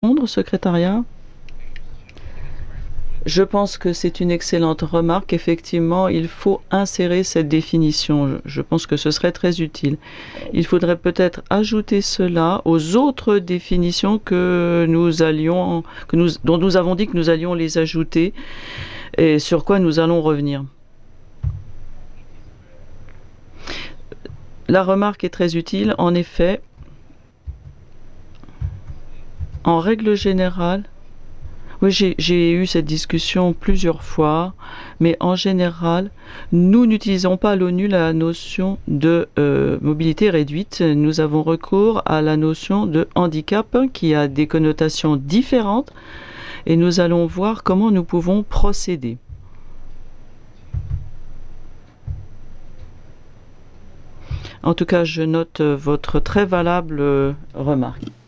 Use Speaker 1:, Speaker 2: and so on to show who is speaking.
Speaker 1: Répondre, secrétariat? Je pense que c'est une excellente remarque. Effectivement, il faut insérer cette définition. Je pense que ce serait très utile. Il faudrait peut-être ajouter cela aux autres définitions dont nous avons dit que nous allions les ajouter et sur quoi nous allons revenir. La remarque est très utile. En effet, en règle générale, oui, j'ai eu cette discussion plusieurs fois, mais en général, nous n'utilisons pas à l'ONU la notion de mobilité réduite. Nous avons recours à la notion de handicap qui a des connotations différentes et nous allons voir comment nous pouvons procéder. En tout cas, je note votre très valable remarque.